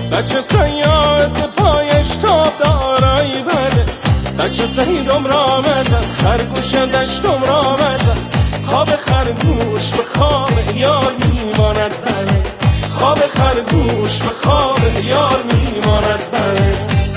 بچه سیاد پایش تاب دارایی بله، بچه سیدم را مزن، خرگوش دشتم را مزن. خواب خرگوش به خواب یار میماند بله، خواب خرگوش به خواب یار میماند بله.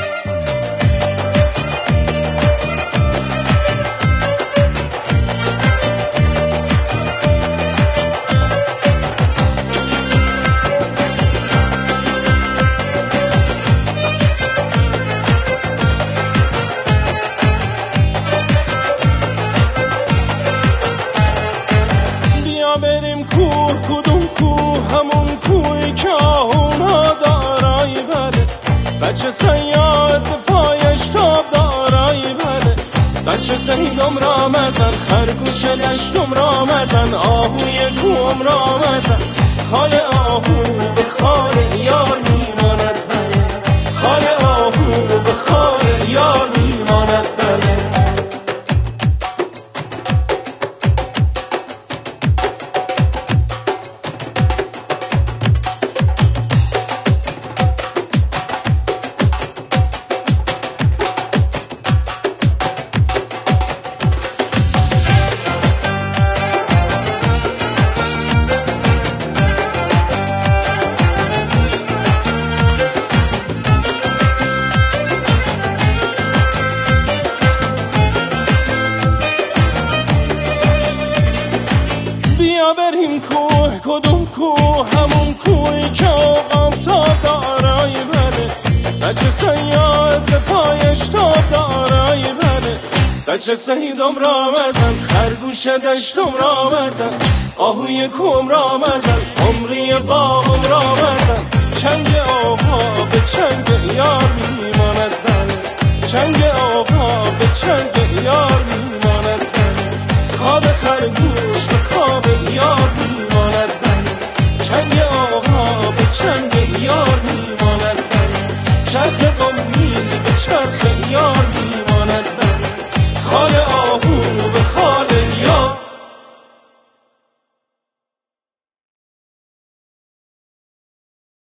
بریم کوه، کدوم کوه؟ همون کوهی که آهونا دارایی بله، بچه سیاد پایش تاب دارایی بله. بچه سیدم را مزن، خرگوش دشتم را مزن، آهوی کوهم را مزن. خال آهو به خال یار میماند بله، خال آهو به خال یار میماند بله. بریم کوه، کدوم کوه؟ همون کوهی که آقام تا دارایی بله، بچه سیاد پایش تاب دارایی بله. بچه سیدم را مزن، خرگوش دشتم را مزن، آهوی کوم را مزن، عمری باغم را مزن. چنگ آقا به چنگ یار میماند بله، چنگ آقا به چنگ یار میماند بله. خواب خرگوش به خواب یار میماند بله، چنگ آقا به چنگ یار میماند بله. چرخ قومی به چرخ یار میماند بله، خال